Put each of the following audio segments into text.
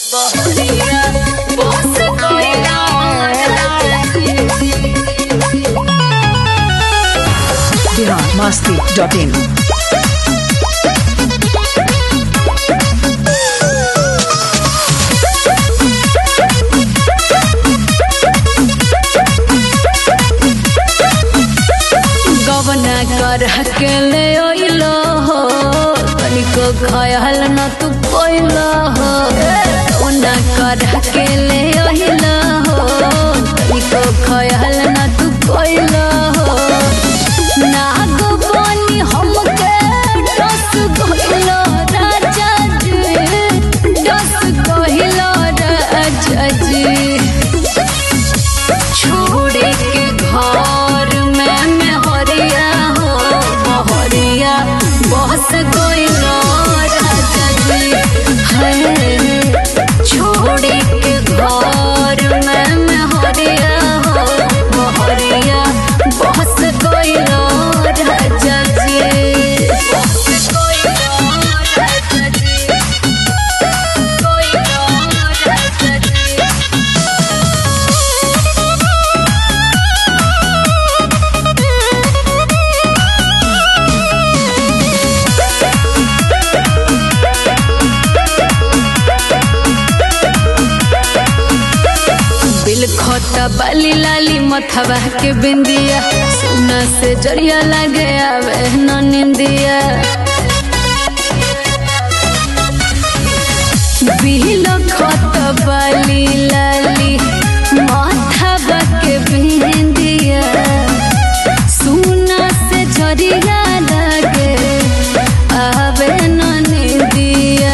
biharmasti.in गवना कर हकेले ओइलो हो तनिको खयाल न तू कोइलो हो गवना कर हकेले ओइलो हो तनिको खयाल न तू कोइलो हो नाग बनी हमके दस कोइलो राजा जी दस कोइलो राजा जी छोड़े के घर में हरिया हो बहरिया बस कोई राजा जी है छोड़े के घर में हरिया हो बहरिया बस कोई राजा जी कोई राजा जी कोई राजा जी खोता बाली लाली मथवा के बिंदिया सुना से जरिया लगे आवे न निंदिया बिल खोता बाली लाली मथवा के बिंदिया सुना से जरिया लगे आवे न निंदिया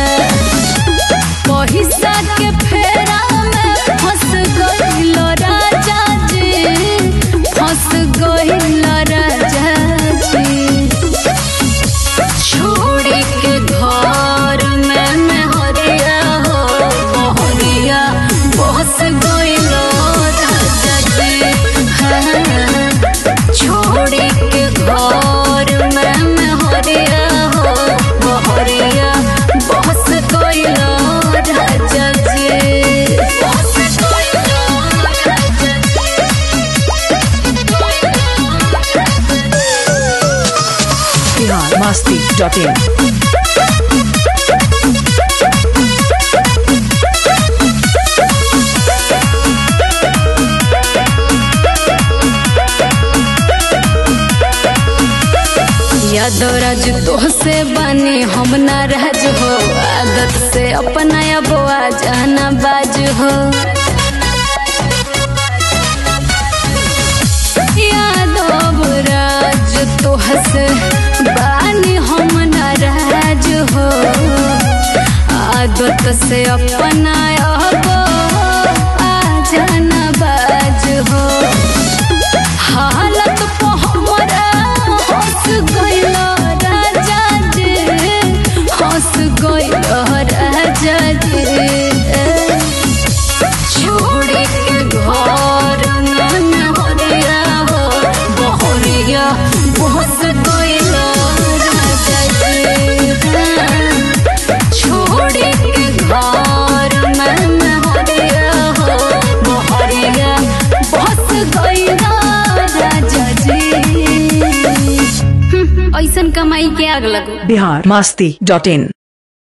पैसा के फेरा में फंस गइल राजा जी फंस गइल राजा जी छोड़ी के घर में हरिया हो बहरिया बस गइल राजा जी छोड़ी के घर में हरिया हो बहरिया बस गइल राजा जी biharmasti.in यादवराज तो से बने हम नाराज हो आदत से अपना बुआ जाना बाज हो यादवराज तो से बने हम नाराज हो आदत से अपना जाना बाज हो हालत पे हमरा हंस गइल राजा जी हंस गइल राजा जी छोड़े के घर में हरिया हो बहरिया बस गइल राजा जी छोड़े के घर में हरिया हो बहरिया बस गइल राजा जी ऐसन कमाई के आग लगो biharmasti.in